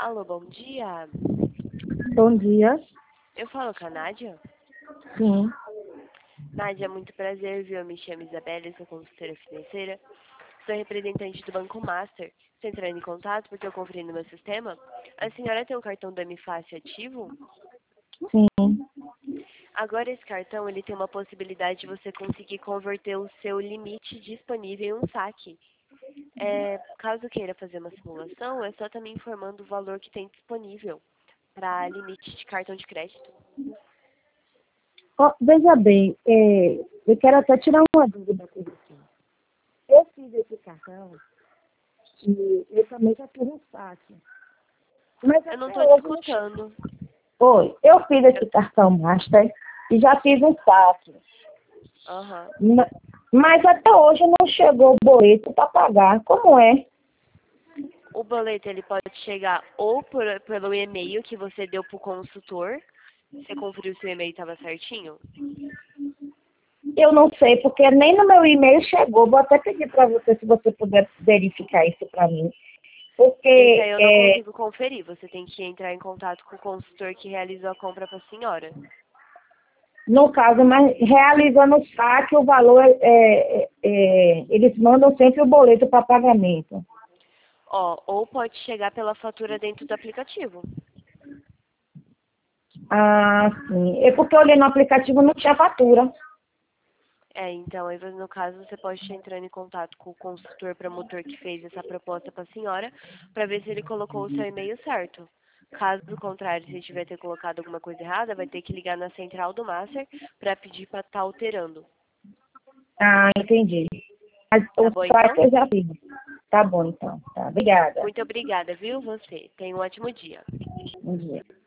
Alô, bom dia. Bom dia. Eu falo com a Nádia. Sim. Nádia, muito prazer, viu? Eu me chamo Isabela, sou consultora financeira. Sou representante do Banco Master. Estou entrando em contato porque eu conferi no meu sistema. A senhora tem um cartão do MFácil ativo? Sim. Agora esse cartão ele tem uma possibilidade de você conseguir converter o seu limite disponível em um saque. Caso queira fazer uma simulação, é só estar me informando o valor que tem disponível para limite de cartão de crédito. Veja bem, eu quero até tirar uma dúvida com você. Eu fiz esse cartão e eu também já fiz um saque. Mas Eu não até estou te hoje escutando. Oi, eu fiz esse cartão Master e já fiz um saque. Aham. Mas até hoje não chegou o boleto para pagar. Como é? O boleto ele pode chegar ou pelo e-mail que você deu para o consultor. Você conferiu se o e-mail estava certinho? Eu não sei, porque nem no meu e-mail chegou. Vou até pedir para você, se você puder verificar isso para mim. Esse aí Porque eu não consigo conferir. Você tem que entrar em contato com o consultor que realizou a compra para a senhora. no caso, mas realizando o saque, o valor, eles mandam sempre o boleto para pagamento. Ou pode chegar pela fatura dentro do aplicativo. Ah, sim. É porque eu olhei no aplicativo não tinha fatura. Então, aí no caso, você pode estar entrando em contato com o consultor promotor que fez essa proposta para a senhora, para ver se ele colocou o seu e-mail certo. Caso contrário, se tiver ter colocado alguma coisa errada, vai ter que ligar na central do Master para pedir para estar alterando. Ah, entendi. Mas Tá o bom, então? saque eu já fiz. Tá bom, então. Tá, obrigada. Muito obrigada, viu, você? Tenha um ótimo dia. Bom dia.